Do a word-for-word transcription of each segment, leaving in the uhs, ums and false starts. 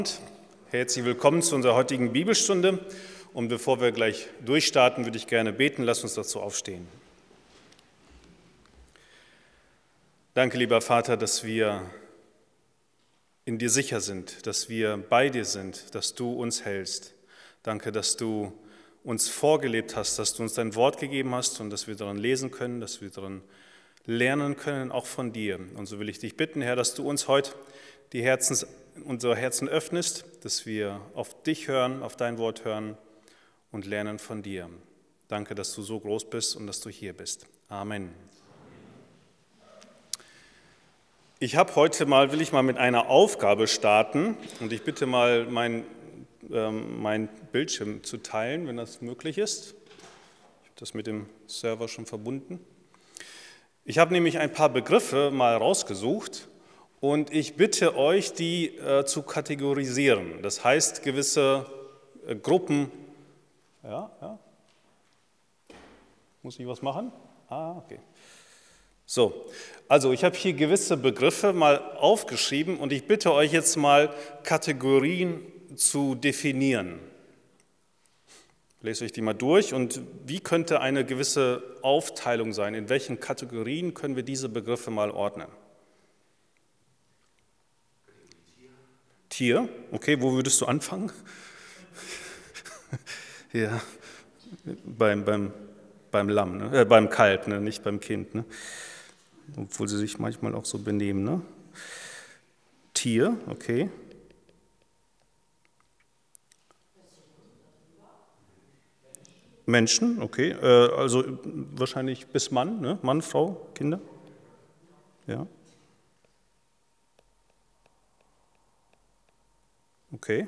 Herzlich willkommen zu unserer heutigen Bibelstunde. Und bevor wir gleich durchstarten, würde ich gerne beten. Lass uns dazu aufstehen. Danke, lieber Vater, dass wir in dir sicher sind, dass wir bei dir sind, dass du uns hältst. Danke, dass du uns vorgelebt hast, dass du uns dein Wort gegeben hast und dass wir daran lesen können, dass wir daran lernen können, auch von dir. Und so will ich dich bitten, Herr, dass du uns heute die Herzens, unsere Herzen öffnest, dass wir auf dich hören, auf dein Wort hören und lernen von dir. Danke, dass du so groß bist und dass du hier bist. Amen. Ich habe heute mal, will ich mal mit einer Aufgabe starten und ich bitte mal mein, ähm, mein Bildschirm zu teilen, wenn das möglich ist. Ich habe das mit dem Server schon verbunden. Ich habe nämlich ein paar Begriffe mal rausgesucht und ich bitte euch, die äh, zu kategorisieren. Das heißt, gewisse äh, Gruppen. Ja, ja. Muss ich was machen? Ah, okay. So, also ich habe hier gewisse Begriffe mal aufgeschrieben und ich bitte euch jetzt mal Kategorien zu definieren. Lest euch die mal durch und wie könnte eine gewisse Aufteilung sein? In welchen Kategorien können wir diese Begriffe mal ordnen? Tier, okay, wo würdest du anfangen? Ja, beim, beim, beim Lamm, ne? äh, beim Kalb, ne? Nicht beim Kind, ne? Obwohl sie sich manchmal auch so benehmen. Ne? Tier, okay. Menschen, okay, äh, also wahrscheinlich bis Mann, ne? Mann, Frau, Kinder, ja. Okay.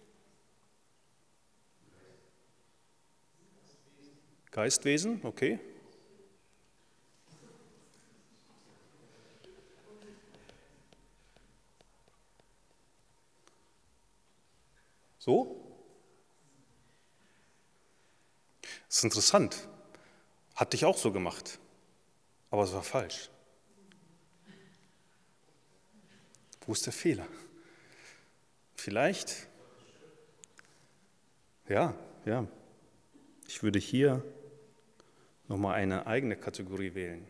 Geistwesen, okay. So? Das ist interessant. Hatte ich auch so gemacht. Aber es war falsch. Wo ist der Fehler? Vielleicht? Ja, ja. Ich würde hier nochmal eine eigene Kategorie wählen.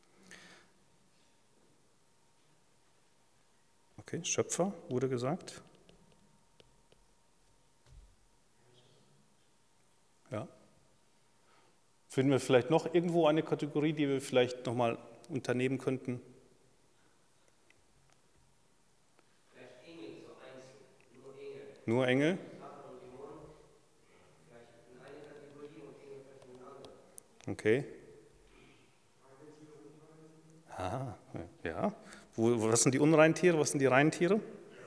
Okay, Schöpfer wurde gesagt. Ja. Finden wir vielleicht noch irgendwo eine Kategorie, die wir vielleicht nochmal unternehmen könnten? Vielleicht Engel, so einzeln, nur Engel. Nur Engel? Okay. Ah, ja. Wo, was sind die unreinen Tiere, was sind die reinen Tiere?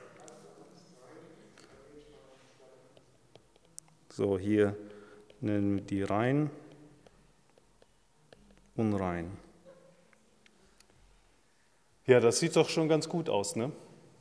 So, hier nennen wir die rein, unrein. Ja, das sieht doch schon ganz gut aus, ne?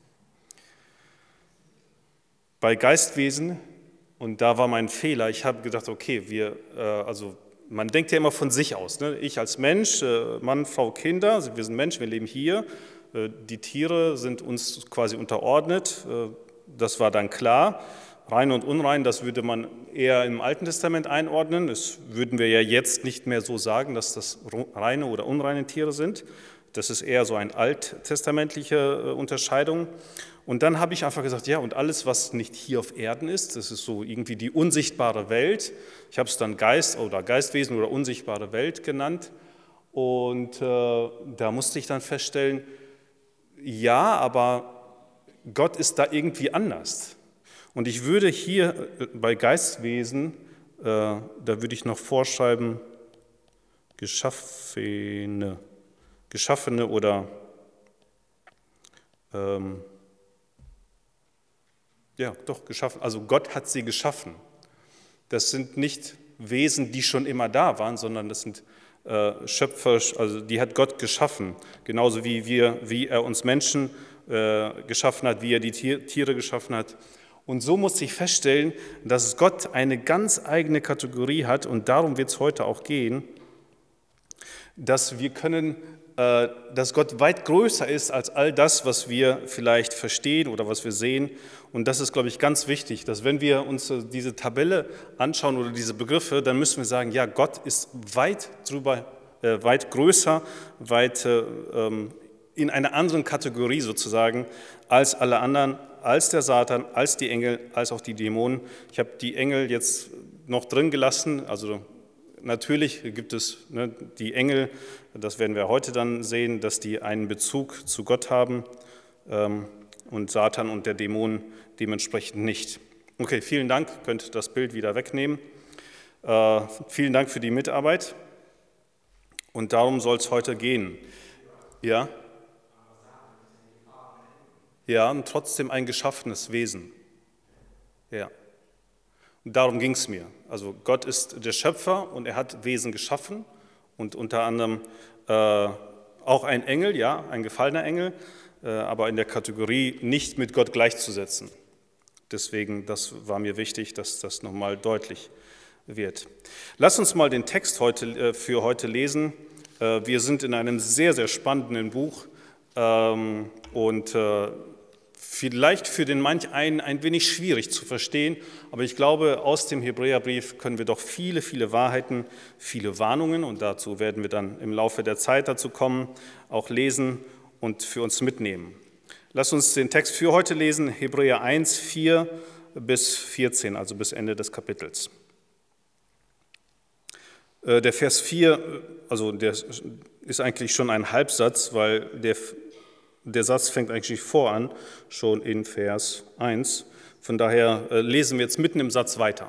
Bei Geistwesen, und da war mein Fehler, ich habe gedacht, okay, wir, äh, also man denkt ja immer von sich aus, ne? Ich als Mensch, äh, Mann, Frau, Kinder, also wir sind Menschen, wir leben hier, äh, die Tiere sind uns quasi unterordnet, äh, das war dann klar. Rein und unrein, das würde man eher im Alten Testament einordnen. Das würden wir ja jetzt nicht mehr so sagen, dass das reine oder unreine Tiere sind. Das ist eher so eine alttestamentliche Unterscheidung. Und dann habe ich einfach gesagt, ja, und alles, was nicht hier auf Erden ist, das ist so irgendwie die unsichtbare Welt. Ich habe es dann Geist oder Geistwesen oder unsichtbare Welt genannt. Und äh, da musste ich dann feststellen, ja, aber Gott ist da irgendwie anders. Und ich würde hier bei Geistwesen, äh, da würde ich noch vorschreiben, geschaffene, geschaffene oder ähm, ja, doch geschaffen. Also Gott hat sie geschaffen. Das sind nicht Wesen, die schon immer da waren, sondern das sind äh, Schöpfer, also die hat Gott geschaffen. Genauso wie wir, wie er uns Menschen äh, geschaffen hat, wie er die Tiere geschaffen hat. Und so musste ich feststellen, dass Gott eine ganz eigene Kategorie hat und darum wird es heute auch gehen, dass wir können dass Gott weit größer ist als all das, was wir vielleicht verstehen oder was wir sehen. Und das ist, glaube ich, ganz wichtig, dass wenn wir uns diese Tabelle anschauen oder diese Begriffe, dann müssen wir sagen, ja, Gott ist weit drüber, äh, weit größer, weit äh, in einer anderen Kategorie sozusagen als alle anderen, als der Satan, als die Engel, als auch die Dämonen. Ich habe die Engel jetzt noch drin gelassen, also natürlich gibt es ne, die Engel, das werden wir heute dann sehen, dass die einen Bezug zu Gott haben ähm, und Satan und der Dämon dementsprechend nicht. Okay, vielen Dank, ihr könnt das Bild wieder wegnehmen. Äh, vielen Dank für die Mitarbeit und darum soll es heute gehen. Ja? Ja, und trotzdem ein geschaffenes Wesen. Ja. Darum ging es mir. Also Gott ist der Schöpfer und er hat Wesen geschaffen und unter anderem äh, auch ein Engel, ja, ein gefallener Engel, äh, aber in der Kategorie nicht mit Gott gleichzusetzen. Deswegen, das war mir wichtig, dass das nochmal deutlich wird. Lass uns mal den Text heute, äh, für heute lesen. Äh, wir sind in einem sehr, sehr spannenden Buch ähm, und äh, vielleicht für den manch einen ein wenig schwierig zu verstehen, aber ich glaube, aus dem Hebräerbrief können wir doch viele, viele Wahrheiten, viele Warnungen, und dazu werden wir dann im Laufe der Zeit dazu kommen, auch lesen und für uns mitnehmen. Lass uns den Text für heute lesen, Hebräer eins, vier bis vierzehn, also bis Ende des Kapitels. Der Vers vier, also der ist eigentlich schon ein Halbsatz, weil der Der Satz fängt eigentlich vor an, schon in Vers eins. Von daher lesen wir jetzt mitten im Satz weiter.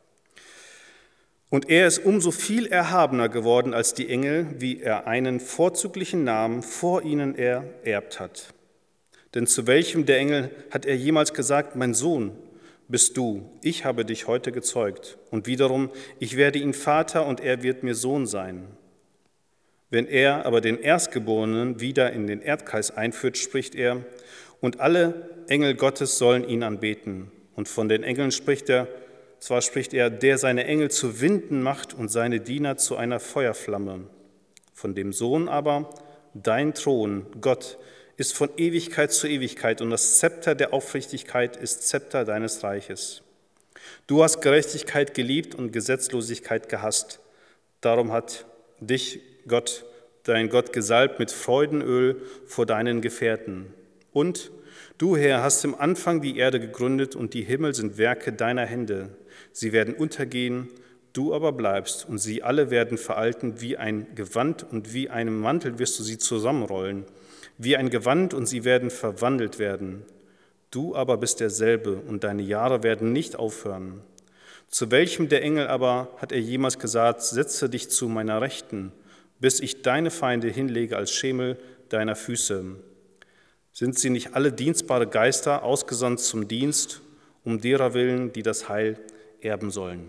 Und er ist umso viel erhabener geworden als die Engel, wie er einen vorzüglichen Namen vor ihnen ererbt hat. Denn zu welchem der Engel hat er jemals gesagt, mein Sohn bist du, ich habe dich heute gezeugt. Und wiederum, ich werde ihn Vater und er wird mir Sohn sein. Wenn er aber den Erstgeborenen wieder in den Erdkreis einführt, spricht er, und alle Engel Gottes sollen ihn anbeten. Und von den Engeln spricht er, zwar spricht er, der seine Engel zu Winden macht und seine Diener zu einer Feuerflamme. Von dem Sohn aber, dein Thron, Gott, ist von Ewigkeit zu Ewigkeit und das Zepter der Aufrichtigkeit ist Zepter deines Reiches. Du hast Gerechtigkeit geliebt und Gesetzlosigkeit gehasst. Darum hat dich Gott, dein Gott, gesalbt mit Freudenöl vor deinen Gefährten. Und du, Herr, hast im Anfang die Erde gegründet und die Himmel sind Werke deiner Hände. Sie werden untergehen, du aber bleibst und sie alle werden veralten wie ein Gewand und wie einem Mantel wirst du sie zusammenrollen. Wie ein Gewand und sie werden verwandelt werden. Du aber bist derselbe und deine Jahre werden nicht aufhören. Zu welchem der Engel aber hat er jemals gesagt, setze dich zu meiner Rechten, bis ich deine Feinde hinlege als Schemel deiner Füße. Sind sie nicht alle dienstbare Geister, ausgesandt zum Dienst, um derer willen, die das Heil erben sollen?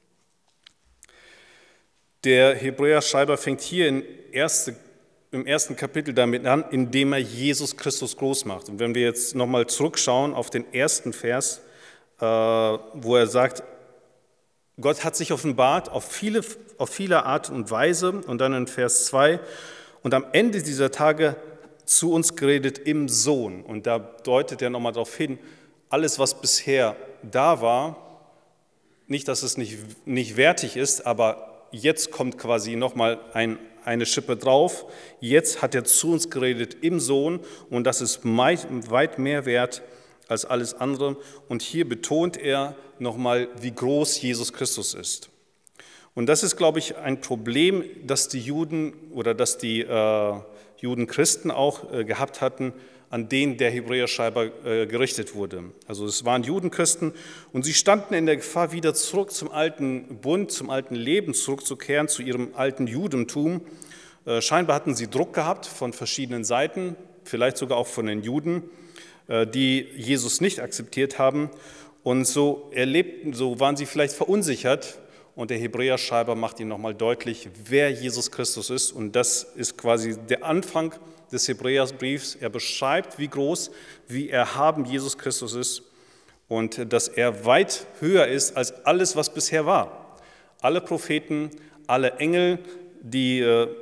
Der Hebräerschreiber fängt hier in erste, im ersten Kapitel damit an, indem er Jesus Christus groß macht. Und wenn wir jetzt nochmal zurückschauen auf den ersten Vers, äh, wo er sagt, Gott hat sich offenbart auf viele, auf viele Art und Weise, und dann in Vers zwei, und am Ende dieser Tage zu uns geredet im Sohn. Und da deutet er nochmal darauf hin, alles, was bisher da war, nicht, dass es nicht, nicht wertig ist, aber jetzt kommt quasi nochmal ein, eine Schippe drauf. Jetzt hat er zu uns geredet im Sohn, und das ist weit mehr wert als alles andere. Und hier betont er nochmal, wie groß Jesus Christus ist. Und das ist, glaube ich, ein Problem, das die Juden oder das die äh, Judenchristen auch äh, gehabt hatten, an denen der Hebräerschreiber äh, gerichtet wurde. Also es waren Judenchristen und sie standen in der Gefahr, wieder zurück zum alten Bund, zum alten Leben zurückzukehren, zu ihrem alten Judentum. Äh, scheinbar hatten sie Druck gehabt von verschiedenen Seiten, vielleicht sogar auch von den Juden, äh, die Jesus nicht akzeptiert haben. Und so erlebten, so waren sie vielleicht verunsichert. Und der Hebräerschreiber macht ihnen nochmal deutlich, wer Jesus Christus ist. Und das ist quasi der Anfang des Hebräerbriefs. Er beschreibt, wie groß, wie erhaben Jesus Christus ist und dass er weit höher ist als alles, was bisher war. Alle Propheten, alle Engel, die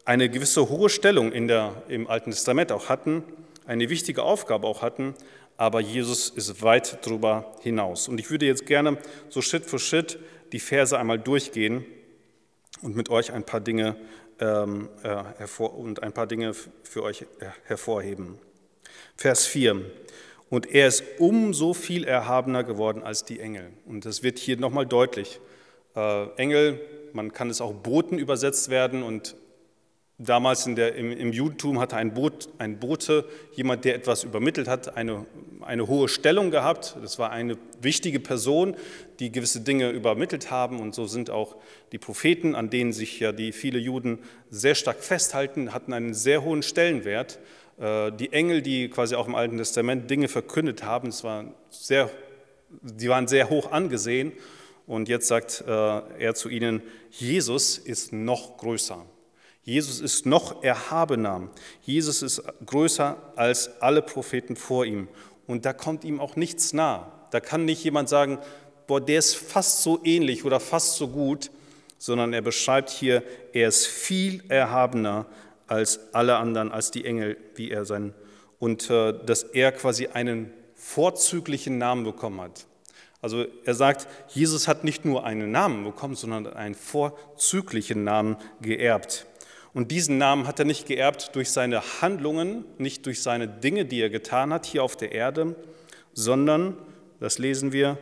eine gewisse hohe Stellung in der, im Alten Testament auch hatten, eine wichtige Aufgabe auch hatten, aber Jesus ist weit darüber hinaus. Und ich würde jetzt gerne so Schritt für Schritt die Verse einmal durchgehen und mit euch ein paar Dinge ähm, äh, hervor und ein paar Dinge für euch äh, hervorheben. Vers vier. Und er ist umso viel erhabener geworden als die Engel. Und das wird hier nochmal deutlich. Äh, Engel, man kann es auch Boten übersetzt werden, und damals in der, im, im Judentum hatte ein, Boot, ein Bote, jemand, der etwas übermittelt hat, eine, eine hohe Stellung gehabt. Das war eine wichtige Person, die gewisse Dinge übermittelt haben. Und so sind auch die Propheten, an denen sich ja die viele Juden sehr stark festhalten, hatten einen sehr hohen Stellenwert. Die Engel, die quasi auch im Alten Testament Dinge verkündet haben, das war sehr, die waren sehr hoch angesehen. Und jetzt sagt er zu ihnen, Jesus ist noch größer. Jesus ist noch erhabener. Jesus ist größer als alle Propheten vor ihm. Und da kommt ihm auch nichts nah. Da kann nicht jemand sagen, boah, der ist fast so ähnlich oder fast so gut, sondern er beschreibt hier, er ist viel erhabener als alle anderen, als die Engel, wie er sein, und äh, dass er quasi einen vorzüglichen Namen bekommen hat. Also er sagt, Jesus hat nicht nur einen Namen bekommen, sondern einen vorzüglichen Namen geerbt. Und diesen Namen hat er nicht geerbt durch seine Handlungen, nicht durch seine Dinge, die er getan hat hier auf der Erde, sondern, das lesen wir,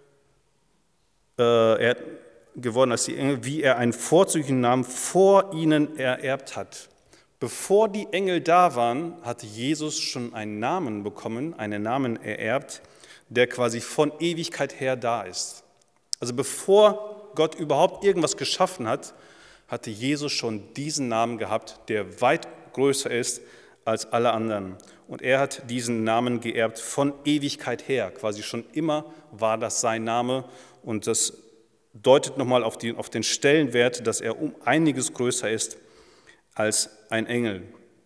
äh, er hat geworden als die Engel, wie er einen vorzüglichen Namen vor ihnen ererbt hat. Bevor die Engel da waren, hatte Jesus schon einen Namen bekommen, einen Namen ererbt, der quasi von Ewigkeit her da ist. Also bevor Gott überhaupt irgendwas geschaffen hat, hatte Jesus schon diesen Namen gehabt, der weit größer ist als alle anderen. Und er hat diesen Namen geerbt von Ewigkeit her. Quasi schon immer war das sein Name. Und das deutet nochmal auf, die, auf den Stellenwert, dass er um einiges größer ist als ein Engel.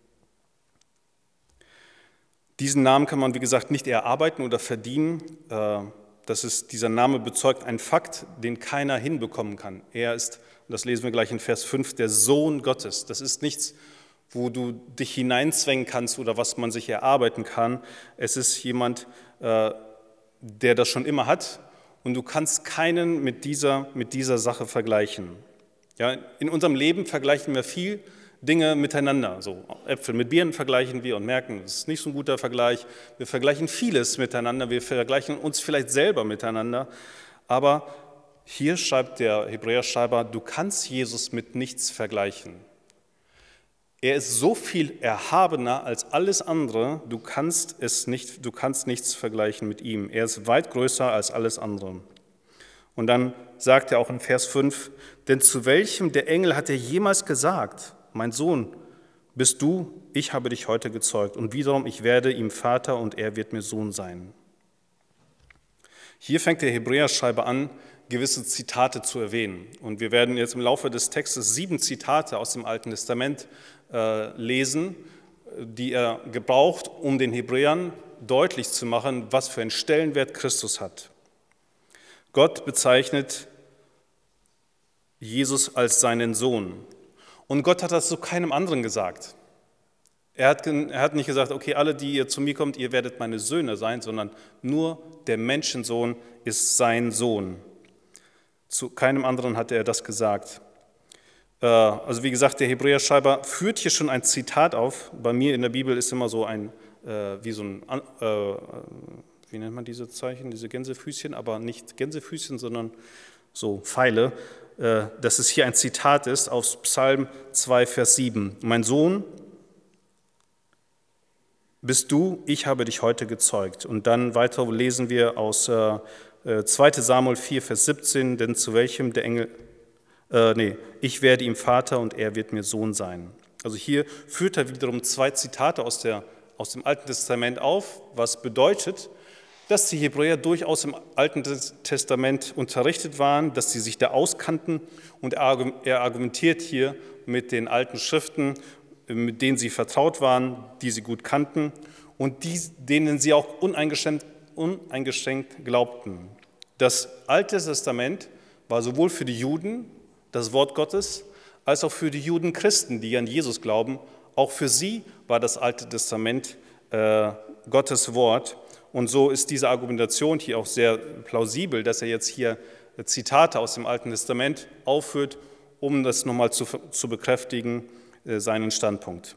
Diesen Namen kann man, wie gesagt, nicht erarbeiten oder verdienen. Das ist, dieser Name bezeugt einen Fakt, den keiner hinbekommen kann. Er ist, das lesen wir gleich in Vers fünf, der Sohn Gottes. Das ist nichts, wo du dich hineinzwängen kannst oder was man sich erarbeiten kann. Es ist jemand, der das schon immer hat, und du kannst keinen mit dieser, mit dieser Sache vergleichen. Ja, in unserem Leben vergleichen wir viel Dinge miteinander. So Äpfel mit Birnen vergleichen wir und merken, das ist nicht so ein guter Vergleich. Wir vergleichen vieles miteinander, wir vergleichen uns vielleicht selber miteinander. Aber hier schreibt der Hebräerschreiber, du kannst Jesus mit nichts vergleichen. Er ist so viel erhabener als alles andere, du kannst, es nicht, du kannst nichts vergleichen mit ihm. Er ist weit größer als alles andere. Und dann sagt er auch in Vers fünf, denn zu welchem der Engel hat er jemals gesagt, mein Sohn, bist du, ich habe dich heute gezeugt, und wiederum, ich werde ihm Vater und er wird mir Sohn sein. Hier fängt der Hebräerschreiber an, gewisse Zitate zu erwähnen. Und wir werden jetzt im Laufe des Textes sieben Zitate aus dem Alten Testament äh, lesen, die er gebraucht, um den Hebräern deutlich zu machen, was für einen Stellenwert Christus hat. Gott bezeichnet Jesus als seinen Sohn. Und Gott hat das zu keinem anderen gesagt. Er hat, er hat nicht gesagt, okay, alle, die ihr zu mir kommt, ihr werdet meine Söhne sein, sondern nur der Menschensohn ist sein Sohn. Zu keinem anderen hat er das gesagt. Also wie gesagt, der Hebräerschreiber führt hier schon ein Zitat auf. Bei mir in der Bibel ist immer so ein, wie so ein, wie nennt man diese Zeichen, diese Gänsefüßchen, aber nicht Gänsefüßchen, sondern so Pfeile, dass es hier ein Zitat ist aus Psalm zwei, Vers sieben. Mein Sohn, bist du, ich habe dich heute gezeugt. Und dann weiter lesen wir aus zweiter Samuel vier, Vers siebzehn, denn zu welchem der Engel, äh, nee, ich werde ihm Vater und er wird mir Sohn sein. Also hier führt er wiederum zwei Zitate aus, der, aus dem Alten Testament auf, was bedeutet, dass die Hebräer durchaus im Alten Testament unterrichtet waren, dass sie sich da auskannten, und er argumentiert hier mit den alten Schriften, mit denen sie vertraut waren, die sie gut kannten und die, denen sie auch uneingeschränkt, uneingeschränkt glaubten. Das Alte Testament war sowohl für die Juden das Wort Gottes, als auch für die Juden Christen, die an Jesus glauben. Auch für sie war das Alte Testament äh, Gottes Wort. Und so ist diese Argumentation hier auch sehr plausibel, dass er jetzt hier Zitate aus dem Alten Testament aufführt, um das nochmal zu, zu bekräftigen, äh, seinen Standpunkt.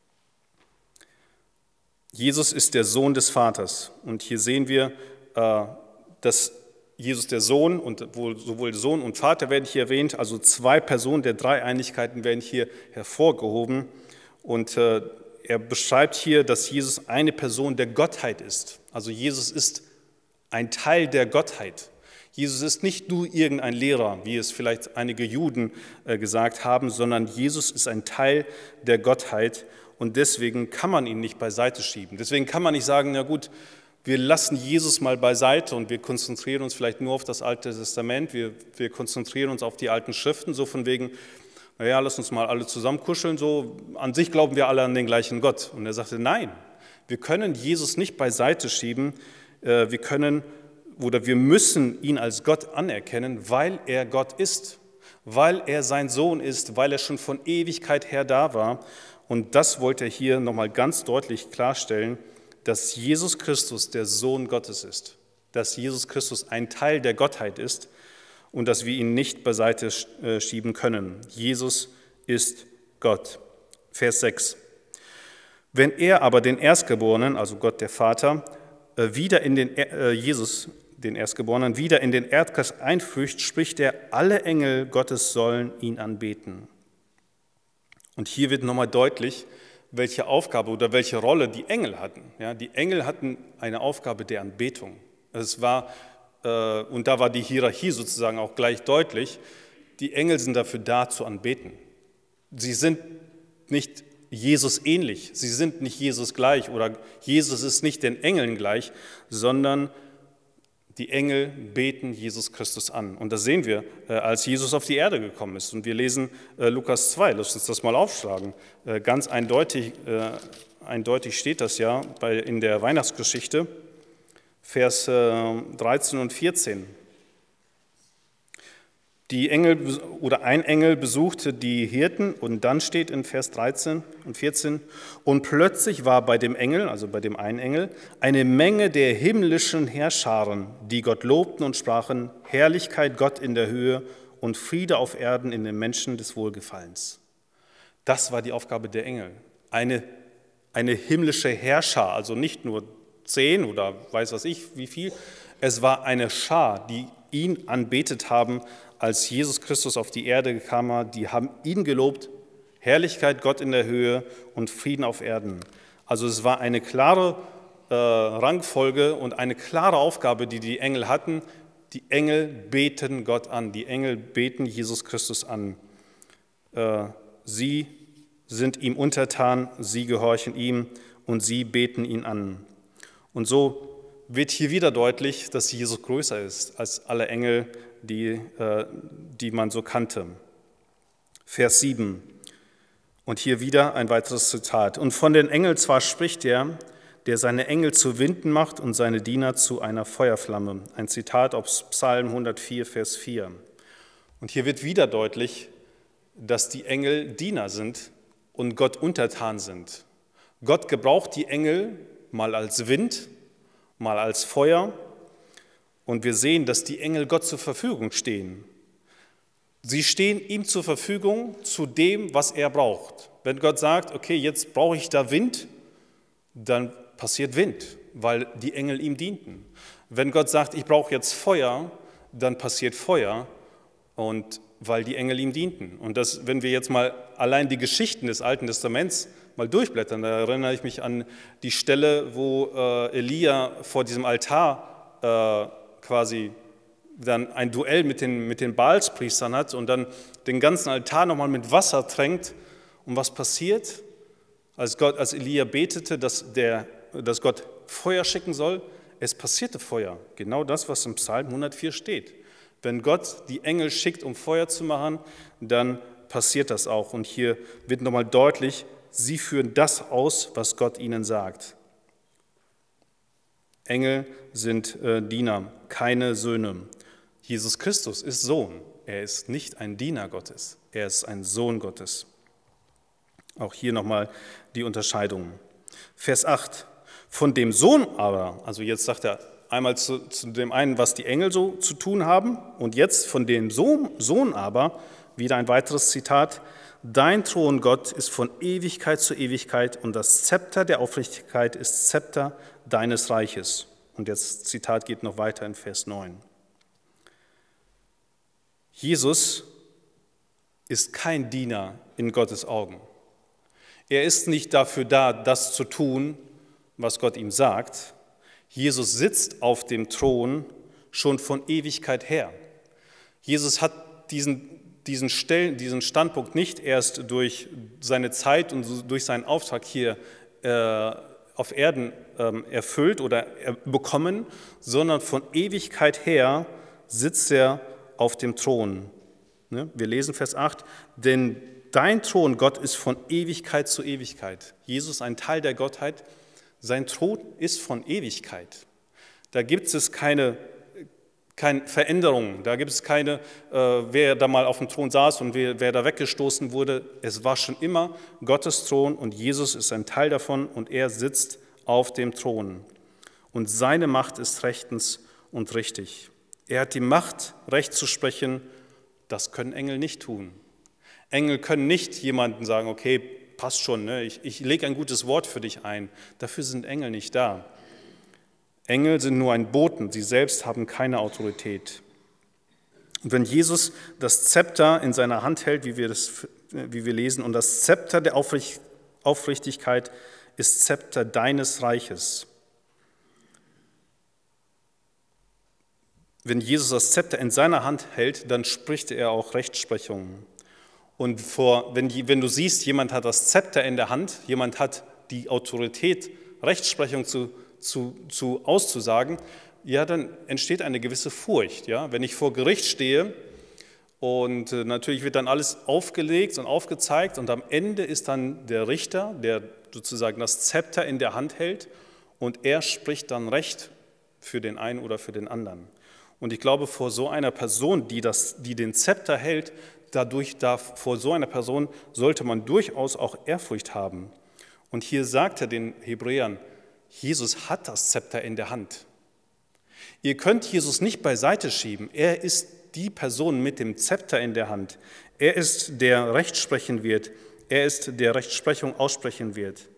Jesus ist der Sohn des Vaters. Und hier sehen wir, äh, dass Jesus der Sohn und sowohl Sohn und Vater werden hier erwähnt, also zwei Personen der Dreieinigkeiten werden hier hervorgehoben. Und äh, er beschreibt hier, dass Jesus eine Person der Gottheit ist. Also Jesus ist ein Teil der Gottheit. Jesus ist nicht nur irgendein Lehrer, wie es vielleicht einige Juden äh, gesagt haben, sondern Jesus ist ein Teil der Gottheit und deswegen kann man ihn nicht beiseite schieben. Deswegen kann man nicht sagen, na gut, wir lassen Jesus mal beiseite und wir konzentrieren uns vielleicht nur auf das Alte Testament, wir, wir konzentrieren uns auf die alten Schriften, so von wegen, naja, lass uns mal alle zusammen kuscheln, so an sich glauben wir alle an den gleichen Gott. Und er sagte, nein, wir können Jesus nicht beiseite schieben, wir können oder wir müssen ihn als Gott anerkennen, weil er Gott ist, weil er sein Sohn ist, weil er schon von Ewigkeit her da war. Und das wollte er hier nochmal ganz deutlich klarstellen, dass Jesus Christus der Sohn Gottes ist, dass Jesus Christus ein Teil der Gottheit ist und dass wir ihn nicht beiseite schieben können. Jesus ist Gott. Vers sechs. Wenn er aber den Erstgeborenen, also Gott der Vater, wieder in den äh, Jesus, den Erstgeborenen, wieder in den Erdkreis einfügt, spricht er, alle Engel Gottes sollen ihn anbeten. Und hier wird nochmal deutlich, welche Aufgabe oder welche Rolle die Engel hatten. Ja, die Engel hatten eine Aufgabe der Anbetung. Es war, äh, und da war die Hierarchie sozusagen auch gleich deutlich, die Engel sind dafür da zu anbeten. Sie sind nicht Jesus ähnlich, sie sind nicht Jesus gleich oder Jesus ist nicht den Engeln gleich, sondern die Engel beten Jesus Christus an. Und das sehen wir, als Jesus auf die Erde gekommen ist. Und wir lesen Lukas zwei, lasst uns das mal aufschlagen. Ganz eindeutig, eindeutig steht das ja in der Weihnachtsgeschichte, Vers dreizehn und vierzehn. Die Engel oder ein Engel besuchte die Hirten und dann steht in Vers dreizehn und vierzehn, und plötzlich war bei dem Engel, also bei dem einen Engel, eine Menge der himmlischen Heerscharen, die Gott lobten und sprachen, Herrlichkeit Gott in der Höhe und Friede auf Erden in den Menschen des Wohlgefallens. Das war die Aufgabe der Engel, eine, eine himmlische Heerschar, also nicht nur zehn oder weiß was ich wie viel, es war eine Schar, die ihn anbetet haben, als Jesus Christus auf die Erde kam, die haben ihn gelobt, Herrlichkeit Gott in der Höhe und Frieden auf Erden. Also es war eine klare äh, Rangfolge und eine klare Aufgabe, die die Engel hatten. Die Engel beten Gott an, die Engel beten Jesus Christus an. Äh, sie sind ihm untertan, sie gehorchen ihm und sie beten ihn an. Und so wird hier wieder deutlich, dass Jesus größer ist als alle Engel, die, äh, die man so kannte. Vers sieben. Und hier wieder ein weiteres Zitat. Und von den Engeln zwar spricht er, der seine Engel zu Winden macht und seine Diener zu einer Feuerflamme. Ein Zitat aus Psalm hundertvier, Vers vier. Und hier wird wieder deutlich, dass die Engel Diener sind und Gott untertan sind. Gott gebraucht die Engel mal als Wind, mal als Feuer. Und wir sehen, dass die Engel Gott zur Verfügung stehen. Sie stehen ihm zur Verfügung zu dem, was er braucht. Wenn Gott sagt, okay, jetzt brauche ich da Wind, dann passiert Wind, weil die Engel ihm dienten. Wenn Gott sagt, ich brauche jetzt Feuer, dann passiert Feuer, und weil die Engel ihm dienten. Und das, wenn wir jetzt mal allein die Geschichten des Alten Testaments mal durchblättern, da erinnere ich mich an die Stelle, wo äh, Elia vor diesem Altar äh, quasi dann ein Duell mit den, mit den Baalspriestern hat und dann den ganzen Altar nochmal mit Wasser tränkt. Und was passiert? Als, Gott, als Elia betete, dass, der, dass Gott Feuer schicken soll, es passierte Feuer. Genau das, was im Psalm hundertvier steht. Wenn Gott die Engel schickt, um Feuer zu machen, dann passiert das auch. Und hier wird nochmal deutlich, sie führen das aus, was Gott ihnen sagt. Engel sind äh, Diener, keine Söhne. Jesus Christus ist Sohn. Er ist nicht ein Diener Gottes, er ist ein Sohn Gottes. Auch hier nochmal die Unterscheidung. Vers acht. Von dem Sohn aber, also jetzt sagt er einmal zu, zu dem einen, was die Engel so zu tun haben, und jetzt von dem Sohn, Sohn aber, wieder ein weiteres Zitat, dein Thron, Gott, ist von Ewigkeit zu Ewigkeit und das Zepter der Aufrichtigkeit ist Zepter deines Reiches. Und jetzt Zitat geht noch weiter in Vers neun. Jesus ist kein Diener in Gottes Augen. Er ist nicht dafür da, das zu tun, was Gott ihm sagt. Jesus sitzt auf dem Thron schon von Ewigkeit her. Jesus hat diesen, diesen, Stellen, diesen Standpunkt nicht erst durch seine Zeit und durch seinen Auftrag hier äh, auf Erden äh, erfüllt oder bekommen, sondern von Ewigkeit her sitzt er auf dem Thron. Ne? Wir lesen Vers acht, denn dein Thron, Gott, ist von Ewigkeit zu Ewigkeit. Jesus, ein Teil der Gottheit, sein Thron ist von Ewigkeit. Da gibt es keine, keine Veränderungen, da gibt es keine, äh, wer da mal auf dem Thron saß und wer, wer da weggestoßen wurde. Es war schon immer Gottes Thron und Jesus ist ein Teil davon und er sitzt auf dem Thron. Und seine Macht ist rechtens und richtig. Er hat die Macht, Recht zu sprechen, das können Engel nicht tun. Engel können nicht jemandem sagen, okay, passt schon, ne? ich, ich lege ein gutes Wort für dich ein. Dafür sind Engel nicht da. Engel sind nur ein Boten, sie selbst haben keine Autorität. Und wenn Jesus das Zepter in seiner Hand hält, wie wir, das, wie wir lesen, und das Zepter der Aufrichtigkeit ist Zepter deines Reiches. Wenn Jesus das Zepter in seiner Hand hält, dann spricht er auch Rechtsprechungen. Und vor, wenn, die, wenn du siehst, jemand hat das Zepter in der Hand, jemand hat die Autorität, Rechtsprechung zu, zu, zu auszusagen, ja, dann entsteht eine gewisse Furcht. Ja? Wenn ich vor Gericht stehe und äh, natürlich wird dann alles aufgelegt und aufgezeigt und am Ende ist dann der Richter, der sozusagen das Zepter in der Hand hält und er spricht dann Recht für den einen oder für den anderen. Und ich glaube, vor so einer Person, die, das, die den Zepter hält, dadurch darf, vor so einer Person sollte man durchaus auch Ehrfurcht haben. Und hier sagt er den Hebräern, Jesus hat das Zepter in der Hand. Ihr könnt Jesus nicht beiseite schieben. Er ist die Person mit dem Zepter in der Hand. Er ist, der Recht sprechen wird. Er ist, der Rechtsprechung aussprechen wird.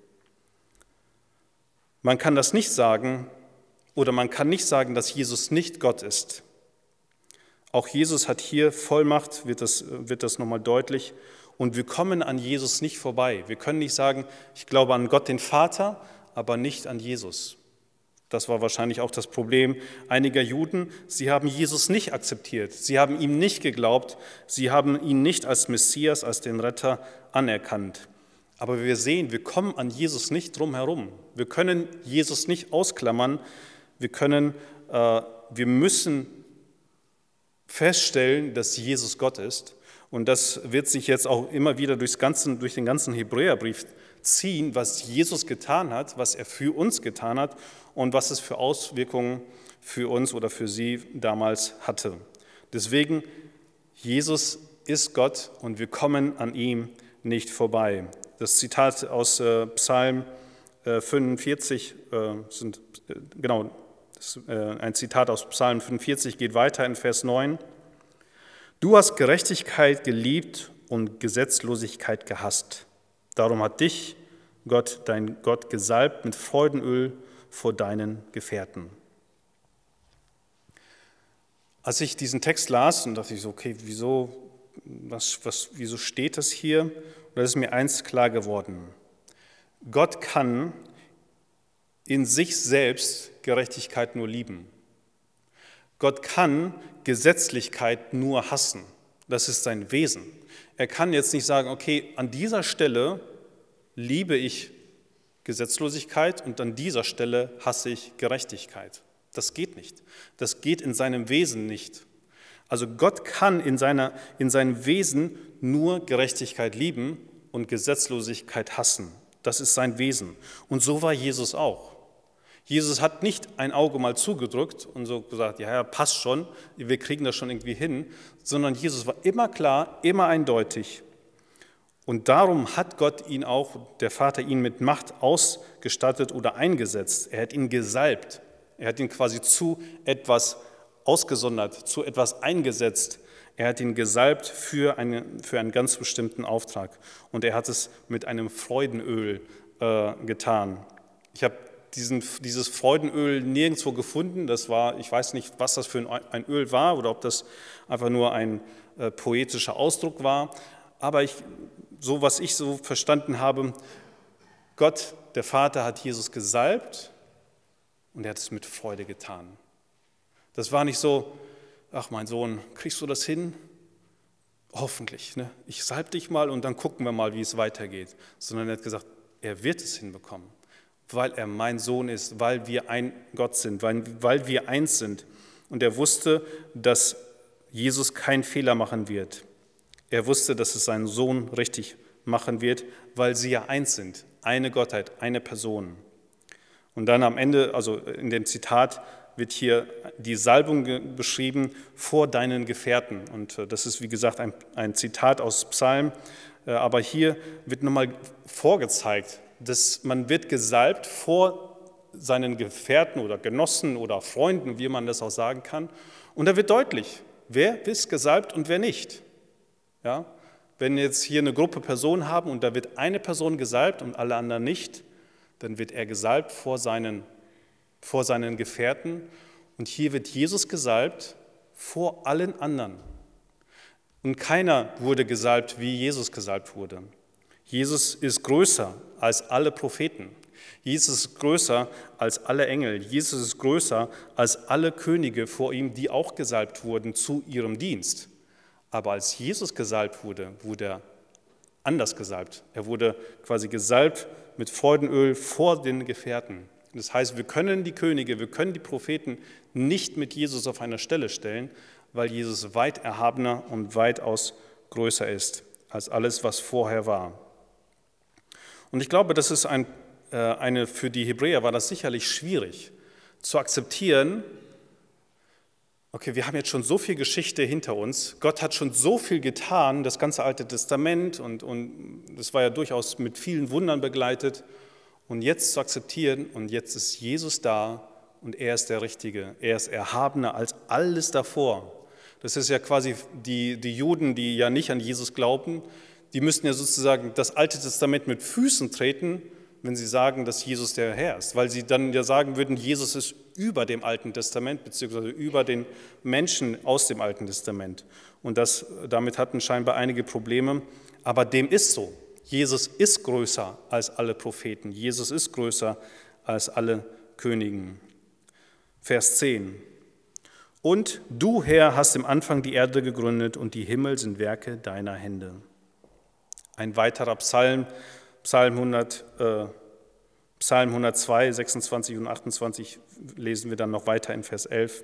Man kann das nicht sagen, oder man kann nicht sagen, dass Jesus nicht Gott ist. Auch Jesus hat hier Vollmacht, wird das, wird das nochmal deutlich. Und wir kommen an Jesus nicht vorbei. Wir können nicht sagen, ich glaube an Gott den Vater, aber nicht an Jesus. Das war wahrscheinlich auch das Problem einiger Juden. Sie haben Jesus nicht akzeptiert. Sie haben ihm nicht geglaubt. Sie haben ihn nicht als Messias, als den Retter anerkannt. Aber wir sehen, wir kommen an Jesus nicht drum herum. Wir können Jesus nicht ausklammern. Wir können, äh, wir müssen feststellen, dass Jesus Gott ist. Und das wird sich jetzt auch immer wieder durchs ganzen, durch den ganzen Hebräerbrief ziehen, was Jesus getan hat, was er für uns getan hat und was es für Auswirkungen für uns oder für sie damals hatte. Deswegen, Jesus ist Gott und wir kommen an ihm nicht vorbei. Das Zitat aus äh, Psalm äh, fünfundvierzig, äh, sind, äh, genau, das, äh, ein Zitat aus Psalm fünfundvierzig geht weiter in Vers neun. Du hast Gerechtigkeit geliebt und Gesetzlosigkeit gehasst. Darum hat dich Gott, dein Gott, gesalbt mit Freudenöl vor deinen Gefährten. Als ich diesen Text las, und dachte ich so, okay, wieso, was, was, wieso steht das hier? Und da ist mir eins klar geworden. Gott kann in sich selbst Gerechtigkeit nur lieben. Gott kann Gesetzlichkeit nur hassen. Das ist sein Wesen. Er kann jetzt nicht sagen, okay, an dieser Stelle liebe ich Gesetzlosigkeit und an dieser Stelle hasse ich Gerechtigkeit. Das geht nicht. Das geht in seinem Wesen nicht. Also Gott kann in, seiner, in seinem Wesen nur Gerechtigkeit lieben und Gesetzlosigkeit hassen. Das ist sein Wesen. Und so war Jesus auch. Jesus hat nicht ein Auge mal zugedrückt und so gesagt, ja, ja, passt schon, wir kriegen das schon irgendwie hin, sondern Jesus war immer klar, immer eindeutig. Und darum hat Gott ihn auch, der Vater, ihn mit Macht ausgestattet oder eingesetzt. Er hat ihn gesalbt. Er hat ihn quasi zu etwas ausgesondert, zu etwas eingesetzt. Er hat ihn gesalbt für, eine, für einen ganz bestimmten Auftrag. Und er hat es mit einem Freudenöl äh, getan. Ich habe diesen, dieses Freudenöl nirgendwo gefunden. Das war, ich weiß nicht, was das für ein, ein Öl war oder ob das einfach nur ein äh, poetischer Ausdruck war. Aber ich, so was ich so verstanden habe, Gott, der Vater, hat Jesus gesalbt und er hat es mit Freude getan. Das war nicht so, ach mein Sohn, kriegst du das hin? Hoffentlich, ne? Ich salb dich mal und dann gucken wir mal, wie es weitergeht. Sondern er hat gesagt, er wird es hinbekommen, weil er mein Sohn ist, weil wir ein Gott sind, weil, weil wir eins sind. Und er wusste, dass Jesus keinen Fehler machen wird. Er wusste, dass es seinen Sohn richtig machen wird, weil sie ja eins sind, eine Gottheit, eine Person. Und dann am Ende, also in dem Zitat, wird hier die Salbung beschrieben vor deinen Gefährten. Und das ist, wie gesagt, ein, ein Zitat aus Psalm. Aber hier wird nochmal vorgezeigt, dass man wird gesalbt vor seinen Gefährten oder Genossen oder Freunden, wie man das auch sagen kann. Und da wird deutlich, wer ist gesalbt und wer nicht. Ja? Wenn wir jetzt hier eine Gruppe Personen haben und da wird eine Person gesalbt und alle anderen nicht, dann wird er gesalbt vor seinen, vor seinen Gefährten. Und hier wird Jesus gesalbt vor allen anderen. Und keiner wurde gesalbt, wie Jesus gesalbt wurde. Jesus ist größer als alle Propheten. Jesus ist größer als alle Engel. Jesus ist größer als alle Könige vor ihm, die auch gesalbt wurden zu ihrem Dienst. Aber als Jesus gesalbt wurde, wurde er anders gesalbt. Er wurde quasi gesalbt mit Freudenöl vor den Gefährten. Das heißt, wir können die Könige, wir können die Propheten nicht mit Jesus auf einer Stelle stellen, weil Jesus weit erhabener und weitaus größer ist als alles, was vorher war. Und ich glaube, das ist ein, äh, eine, für die Hebräer war das sicherlich schwierig zu akzeptieren. Okay, wir haben jetzt schon so viel Geschichte hinter uns. Gott hat schon so viel getan, das ganze Alte Testament, und, und das war ja durchaus mit vielen Wundern begleitet. Und jetzt zu akzeptieren, und jetzt ist Jesus da und er ist der Richtige. Er ist erhabener als alles davor. Das ist ja quasi die, die Juden, die ja nicht an Jesus glauben, die müssten ja sozusagen das Alte Testament mit Füßen treten, wenn sie sagen, dass Jesus der Herr ist. Weil sie dann ja sagen würden, Jesus ist über dem Alten Testament, beziehungsweise über den Menschen aus dem Alten Testament. Und das, damit hatten scheinbar einige Probleme. Aber dem ist so. Jesus ist größer als alle Propheten. Jesus ist größer als alle Königen. Vers zehn. Und du, Herr, hast im Anfang die Erde gegründet und die Himmel sind Werke deiner Hände. Ein weiterer Psalm, Psalm, hundert, äh, Psalm hundertzwei, sechsundzwanzig und achtundzwanzig lesen wir dann noch weiter in Vers elf.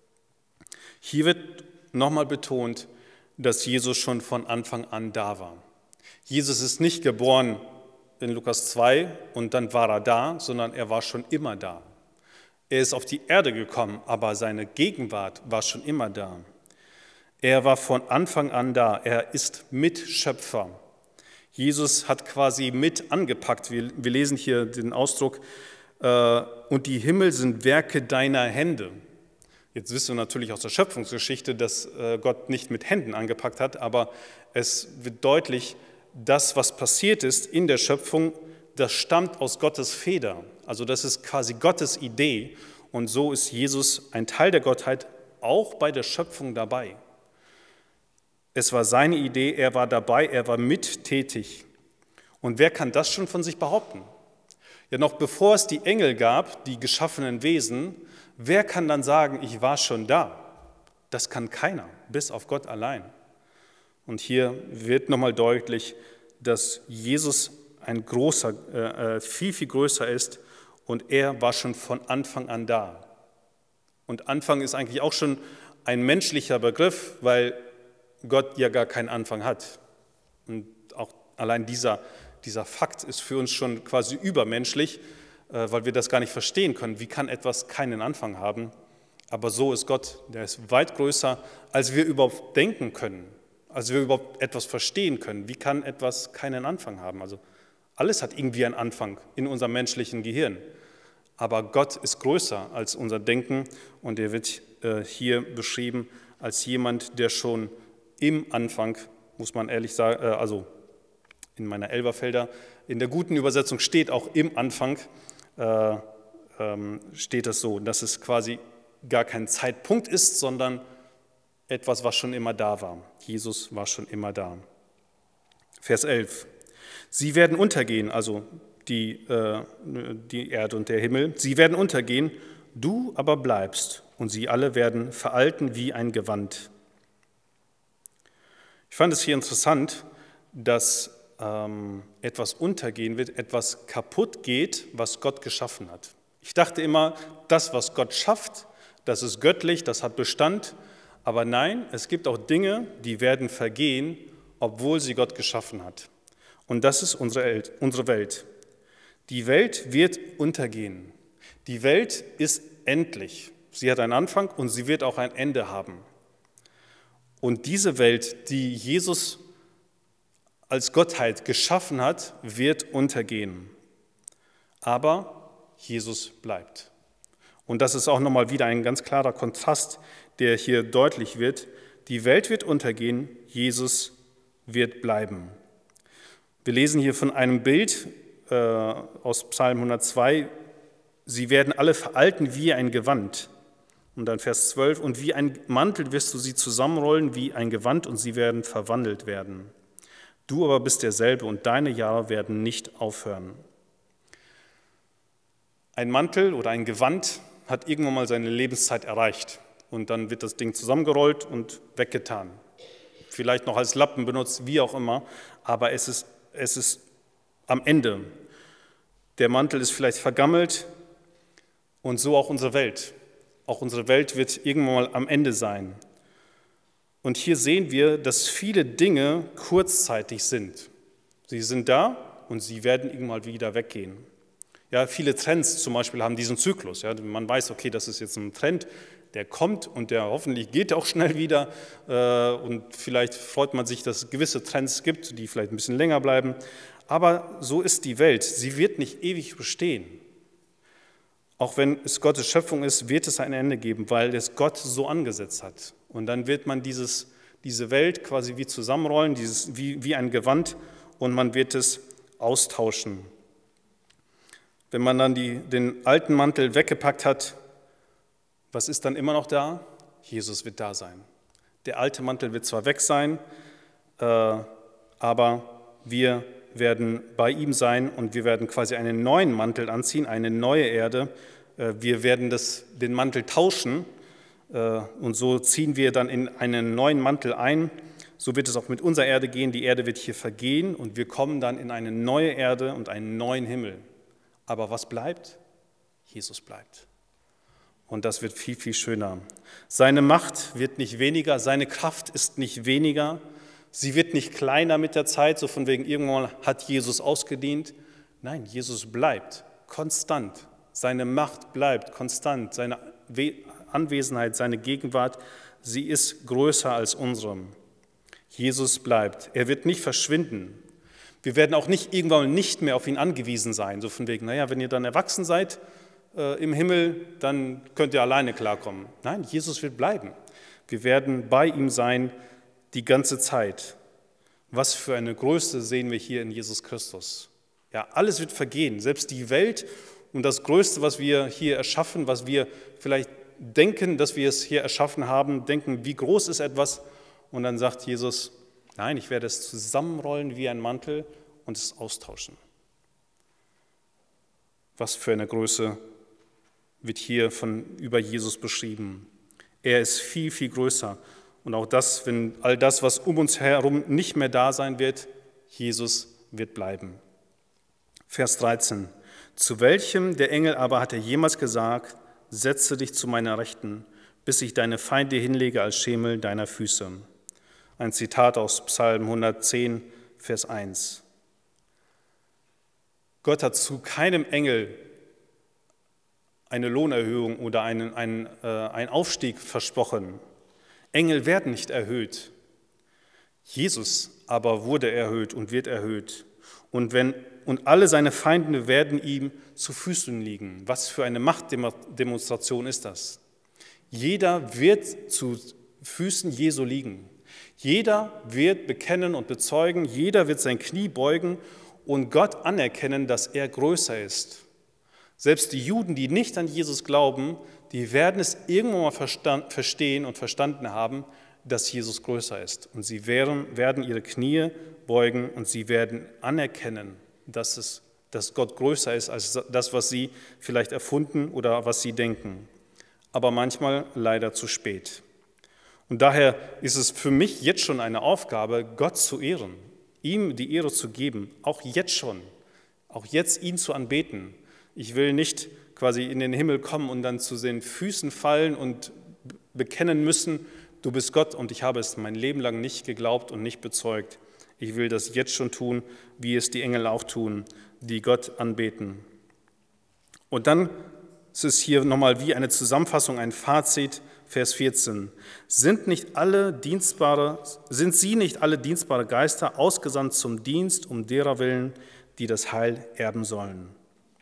Hier wird nochmal betont, dass Jesus schon von Anfang an da war. Jesus ist nicht geboren in Lukas zwei und dann war er da, sondern er war schon immer da. Er ist auf die Erde gekommen, aber seine Gegenwart war schon immer da. Er war von Anfang an da, er ist Mitschöpfer. Jesus hat quasi mit angepackt. Wir, wir lesen hier den Ausdruck, äh, und die Himmel sind Werke deiner Hände. Jetzt wissen wir natürlich aus der Schöpfungsgeschichte, dass äh, Gott nicht mit Händen angepackt hat, aber es wird deutlich, das, was passiert ist in der Schöpfung, das stammt aus Gottes Feder. Also das ist quasi Gottes Idee. Und so ist Jesus ein Teil der Gottheit, auch bei der Schöpfung dabei. Es war seine Idee, er war dabei, er war mittätig. Und wer kann das schon von sich behaupten? Ja, noch bevor es die Engel gab, die geschaffenen Wesen, wer kann dann sagen, ich war schon da? Das kann keiner, bis auf Gott allein. Und hier wird nochmal deutlich, dass Jesus ein großer, äh, viel, viel größer ist und er war schon von Anfang an da. Und Anfang ist eigentlich auch schon ein menschlicher Begriff, weil Gott ja gar keinen Anfang hat. Und auch allein dieser, dieser Fakt ist für uns schon quasi übermenschlich, weil wir das gar nicht verstehen können. Wie kann etwas keinen Anfang haben? Aber so ist Gott, der ist weit größer, als wir überhaupt denken können, als wir überhaupt etwas verstehen können. Wie kann etwas keinen Anfang haben? Also alles hat irgendwie einen Anfang in unserem menschlichen Gehirn. Aber Gott ist größer als unser Denken und er wird äh, hier beschrieben als jemand, der schon im Anfang, muss man ehrlich sagen, äh, also in meiner Elberfelder, in der guten Übersetzung steht auch im Anfang, äh, ähm, steht das so, dass es quasi gar kein Zeitpunkt ist, sondern etwas, was schon immer da war. Jesus war schon immer da. Vers elf. Sie werden untergehen, also die, äh, die Erde und der Himmel, sie werden untergehen, du aber bleibst und sie alle werden veralten wie ein Gewand. Ich fand es hier interessant, dass ähm, etwas untergehen wird, etwas kaputt geht, was Gott geschaffen hat. Ich dachte immer, das, was Gott schafft, das ist göttlich, das hat Bestand, aber nein, es gibt auch Dinge, die werden vergehen, obwohl sie Gott geschaffen hat. Und das ist unsere Welt. Die Welt wird untergehen. Die Welt ist endlich. Sie hat einen Anfang und sie wird auch ein Ende haben. Und diese Welt, die Jesus als Gottheit geschaffen hat, wird untergehen. Aber Jesus bleibt. Und das ist auch nochmal wieder ein ganz klarer Kontrast, der hier deutlich wird. Die Welt wird untergehen, Jesus wird bleiben. Wir lesen hier von einem Bild äh, aus Psalm hundertzwei, sie werden alle veralten wie ein Gewand. Und dann Vers zwölf, und wie ein Mantel wirst du sie zusammenrollen wie ein Gewand und sie werden verwandelt werden. Du aber bist derselbe und deine Jahre werden nicht aufhören. Ein Mantel oder ein Gewand hat irgendwann mal seine Lebenszeit erreicht und dann wird das Ding zusammengerollt und weggetan. Vielleicht noch als Lappen benutzt, wie auch immer, aber es ist, es ist am Ende. Der Mantel ist vielleicht vergammelt und so auch unsere Welt. Auch unsere Welt wird irgendwann mal am Ende sein. Und hier sehen wir, dass viele Dinge kurzzeitig sind. Sie sind da und sie werden irgendwann wieder weggehen. Ja, viele Trends zum Beispiel haben diesen Zyklus. Ja, man weiß, okay, das ist jetzt ein Trend, der kommt und der hoffentlich geht auch schnell wieder. Äh, und vielleicht freut man sich, dass es gewisse Trends gibt, die vielleicht ein bisschen länger bleiben. Aber so ist die Welt. Sie wird nicht ewig bestehen. Auch wenn es Gottes Schöpfung ist, wird es ein Ende geben, weil es Gott so angesetzt hat. Und dann wird man dieses, diese Welt quasi wie zusammenrollen, dieses, wie, wie ein Gewand, und man wird es austauschen. Wenn man dann die, den alten Mantel weggepackt hat, was ist dann immer noch da? Jesus wird da sein. Der alte Mantel wird zwar weg sein, äh, aber wir werden bei ihm sein und wir werden quasi einen neuen Mantel anziehen, eine neue Erde. Äh, wir werden das, den Mantel tauschen äh, und so ziehen wir dann in einen neuen Mantel ein. So wird es auch mit unserer Erde gehen. Die Erde wird hier vergehen und wir kommen dann in eine neue Erde und einen neuen Himmel. Aber was bleibt? Jesus bleibt. Und das wird viel, viel schöner. Seine Macht wird nicht weniger, seine Kraft ist nicht weniger. Sie wird nicht kleiner mit der Zeit, so von wegen irgendwann hat Jesus ausgedient. Nein, Jesus bleibt konstant. Seine Macht bleibt konstant. Seine Anwesenheit, seine Gegenwart, sie ist größer als unsere. Jesus bleibt. Er wird nicht verschwinden. Wir werden auch nicht irgendwann nicht mehr auf ihn angewiesen sein, so von wegen, naja, wenn ihr dann erwachsen seid äh, im Himmel, dann könnt ihr alleine klarkommen. Nein, Jesus wird bleiben. Wir werden bei ihm sein die ganze Zeit. Was für eine Größe sehen wir hier in Jesus Christus. Ja, alles wird vergehen, selbst die Welt und das Größte, was wir hier erschaffen, was wir vielleicht denken, dass wir es hier erschaffen haben, denken, wie groß ist etwas, und dann sagt Jesus, nein, ich werde es zusammenrollen wie ein Mantel und es austauschen. Was für eine Größe wird hier von, über Jesus beschrieben. Er ist viel, viel größer. Und auch das, wenn all das, was um uns herum nicht mehr da sein wird, Jesus wird bleiben. Vers dreizehn. Zu welchem der Engel aber hat er jemals gesagt, setze dich zu meiner Rechten, bis ich deine Feinde hinlege als Schemel deiner Füße. Ein Zitat aus Psalm hundertzehn, Vers eins. Gott hat zu keinem Engel eine Lohnerhöhung oder einen, einen, äh, einen Aufstieg versprochen. Engel werden nicht erhöht. Jesus aber wurde erhöht und wird erhöht. Und, wenn, und alle seine Feinde werden ihm zu Füßen liegen. Was für eine Machtdemonstration ist das? Jeder wird zu Füßen Jesu liegen. Jeder wird bekennen und bezeugen, jeder wird sein Knie beugen und Gott anerkennen, dass er größer ist. Selbst die Juden, die nicht an Jesus glauben, die werden es irgendwann mal verstand, verstehen und verstanden haben, dass Jesus größer ist. Und sie werden, werden ihre Knie beugen und sie werden anerkennen, dass, es, dass Gott größer ist als das, was sie vielleicht erfunden oder was sie denken. Aber manchmal leider zu spät. Und daher ist es für mich jetzt schon eine Aufgabe, Gott zu ehren, ihm die Ehre zu geben, auch jetzt schon, auch jetzt ihn zu anbeten. Ich will nicht quasi in den Himmel kommen und dann zu den Füßen fallen und bekennen müssen, du bist Gott und ich habe es mein Leben lang nicht geglaubt und nicht bezeugt. Ich will das jetzt schon tun, wie es die Engel auch tun, die Gott anbeten. Und dann ist es hier nochmal wie eine Zusammenfassung, ein Fazit, Vers vierzehn. Sind, nicht alle dienstbare, sind sie nicht alle dienstbare Geister ausgesandt zum Dienst, um derer willen, die das Heil erben sollen?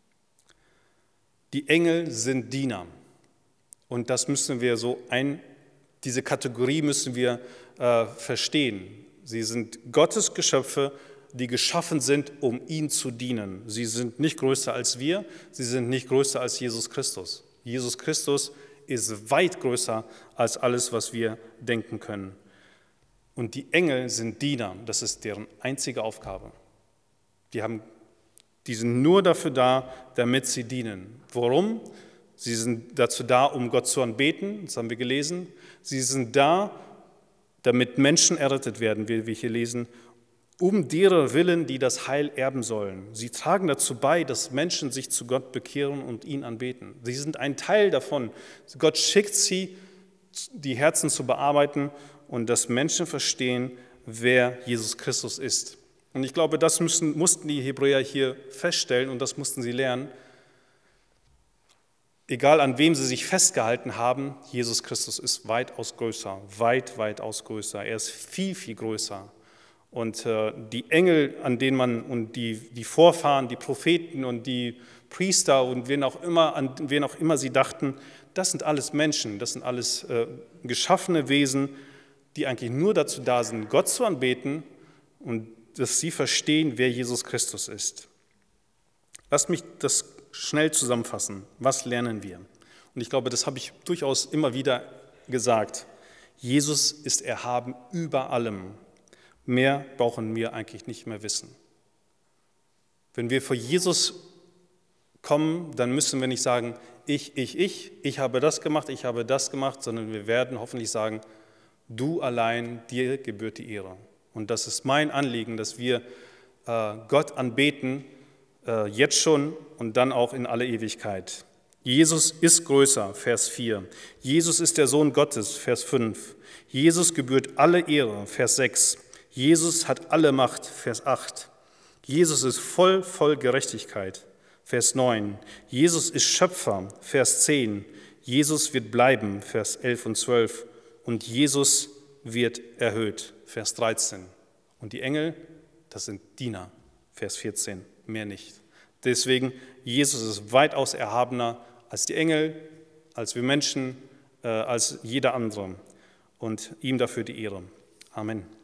Die Engel sind Diener. Und das müssen wir so ein, diese Kategorie müssen wir äh, verstehen. Sie sind Gottes Geschöpfe, die geschaffen sind, um ihm zu dienen. Sie sind nicht größer als wir, sie sind nicht größer als Jesus Christus. Jesus Christus ist weit größer als alles, was wir denken können. Und die Engel sind Diener, das ist deren einzige Aufgabe. Die, haben, die sind nur dafür da, damit sie dienen. Warum? Sie sind dazu da, um Gott zu anbeten, das haben wir gelesen. Sie sind da, damit Menschen errettet werden, wie wir hier lesen, um derer Willen, die das Heil erben sollen. Sie tragen dazu bei, dass Menschen sich zu Gott bekehren und ihn anbeten. Sie sind ein Teil davon. Gott schickt sie, die Herzen zu bearbeiten und dass Menschen verstehen, wer Jesus Christus ist. Und ich glaube, das müssen, mussten die Hebräer hier feststellen und das mussten sie lernen. Egal an wem sie sich festgehalten haben, Jesus Christus ist weitaus größer, weit, weitaus größer. Er ist viel, viel größer. Und äh, die Engel, an denen man, und die, die Vorfahren, die Propheten und die Priester und wen auch immer, an wen auch immer sie dachten, das sind alles Menschen, das sind alles äh, geschaffene Wesen, die eigentlich nur dazu da sind, Gott zu anbeten und dass sie verstehen, wer Jesus Christus ist. Lasst mich das schnell zusammenfassen. Was lernen wir? Und ich glaube, das habe ich durchaus immer wieder gesagt. Jesus ist erhaben über allem. Mehr brauchen wir eigentlich nicht mehr wissen. Wenn wir vor Jesus kommen, dann müssen wir nicht sagen, ich, ich, ich, ich habe das gemacht, ich habe das gemacht, sondern wir werden hoffentlich sagen, du allein, dir gebührt die Ehre. Und das ist mein Anliegen, dass wir äh, Gott anbeten, äh, jetzt schon und dann auch in alle Ewigkeit. Jesus ist größer, Vers vier. Jesus ist der Sohn Gottes, Vers fünf. Jesus gebührt alle Ehre, Vers sechs. Jesus hat alle Macht, Vers acht. Jesus ist voll, voll Gerechtigkeit, Vers neun. Jesus ist Schöpfer, Vers zehn. Jesus wird bleiben, Vers elf und zwölf. Und Jesus wird erhöht, Vers dreizehn. Und die Engel, das sind Diener, Vers vierzehn, mehr nicht. Deswegen, Jesus ist weitaus erhabener als die Engel, als wir Menschen, äh, als jeder andere. Und ihm dafür die Ehre. Amen.